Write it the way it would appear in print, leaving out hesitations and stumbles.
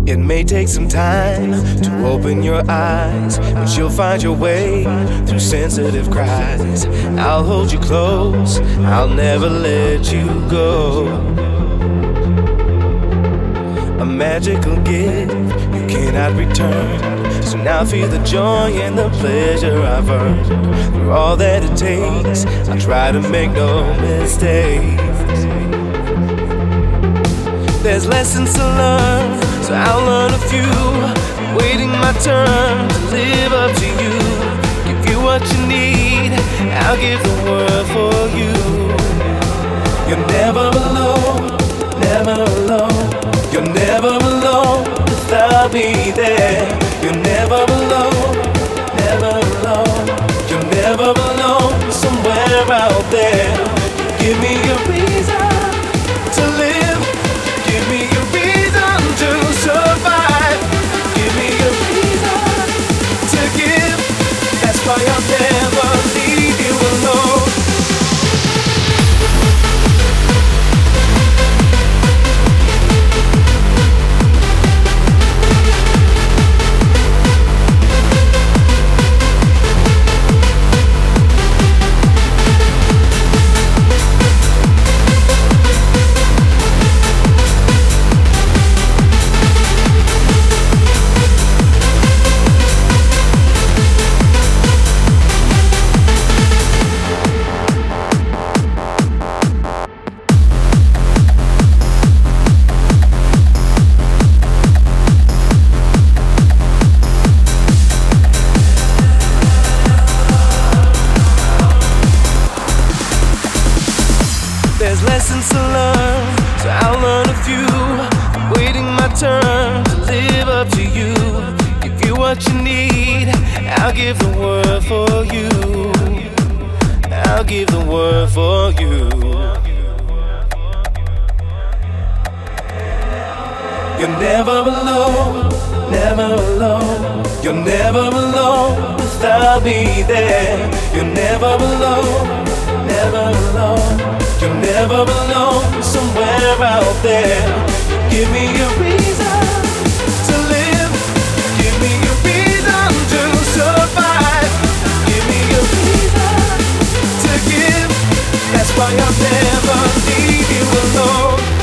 It may take some time to open your eyes, but you'll find your way through sensitive cries. I'll hold you close, I'll never let you go. A magical gift you cannot return. So now feel the joy and the pleasure I've earned. Through all that it takes, I try to make no mistakes. There's lessons to learn, so I'll learn a few. Waiting my turn to live up to you. Give you what you need, I'll give the world for you. You're never alone, never alone. You're never alone without me there. You're never alone, never alone. You're never alone somewhere out there. Give me a reason to live. Give me a reason to survive. Give me a reason to give. That's why I'll never leave you alone. There's lessons to learn, so I'll learn a few. Waiting my turn to live up to you. Give you what you need, I'll give the world for you. I'll give the world for you. You're never alone, never alone. You're never alone without me there. You're never alone, never alone. You're never alone somewhere out there. Give me a reason to live. Give me a reason to survive. Give me a reason to give. That's why I'll never leave you alone.